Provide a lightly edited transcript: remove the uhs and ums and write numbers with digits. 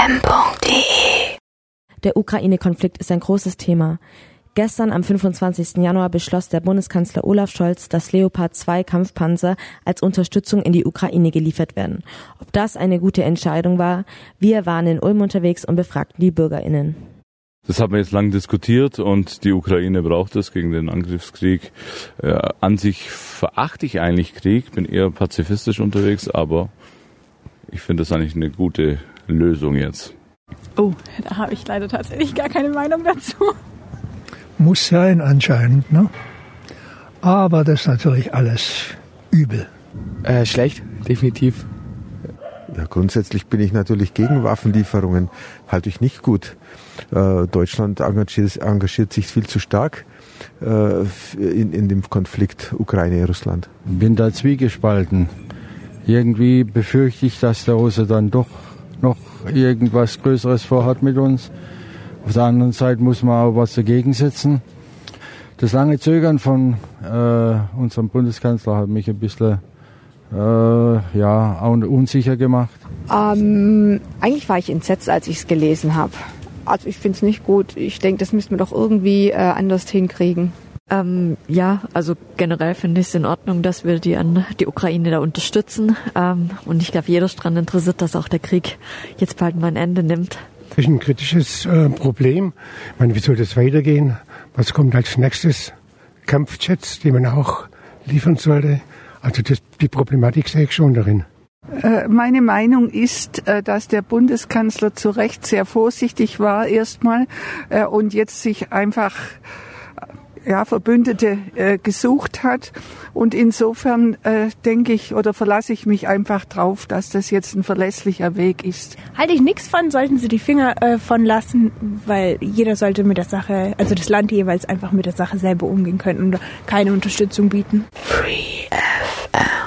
fm.de. Der Ukraine-Konflikt ist ein großes Thema. Gestern am 25. Januar beschloss der Bundeskanzler Olaf Scholz, dass Leopard 2 Kampfpanzer als Unterstützung in die Ukraine geliefert werden. Ob das eine gute Entscheidung war? Wir waren in Ulm unterwegs und befragten die BürgerInnen. Das haben wir jetzt lang diskutiert und die Ukraine braucht es gegen den Angriffskrieg. An sich verachte ich eigentlich Krieg, bin eher pazifistisch unterwegs, aber ich finde das eigentlich eine gute Lösung jetzt. Oh, da habe ich leider tatsächlich gar keine Meinung dazu. Muss sein anscheinend, ne? Aber das ist natürlich alles übel. Schlecht, definitiv. Ja, grundsätzlich bin ich natürlich gegen Waffenlieferungen. Halte ich nicht gut. Deutschland engagiert sich viel zu stark in dem Konflikt Ukraine-Russland. Bin da zwiegespalten. Irgendwie befürchte ich, dass der Russe dann doch noch irgendwas Größeres vorhat mit uns. Auf der anderen Seite muss man auch was dagegen setzen. Das lange Zögern von unserem Bundeskanzler hat mich ein bisschen auch unsicher gemacht. Eigentlich war ich entsetzt, als ich es gelesen habe. Also ich finde es nicht gut. Ich denke, das müssen wir doch irgendwie anders hinkriegen. Also generell finde ich es in Ordnung, dass wir die Ukraine da unterstützen. Und ich glaube, jeder ist daran interessiert, dass auch der Krieg jetzt bald mal ein Ende nimmt. Das ist ein kritisches Problem. Ich meine, wie soll das weitergehen? Was kommt als nächstes? Kampfjets, die man auch liefern sollte. Also die Problematik sehe ich schon darin. Meine Meinung ist, dass der Bundeskanzler zu Recht sehr vorsichtig war erstmal und jetzt sich einfach Verbündete gesucht hat. Und insofern denke ich oder verlasse ich mich einfach drauf, dass das jetzt ein verlässlicher Weg ist. Halte ich nichts von, sollten Sie die Finger von lassen, weil jeder sollte mit der Sache, also das Land jeweils einfach mit der Sache selber umgehen können und keine Unterstützung bieten. Free FM.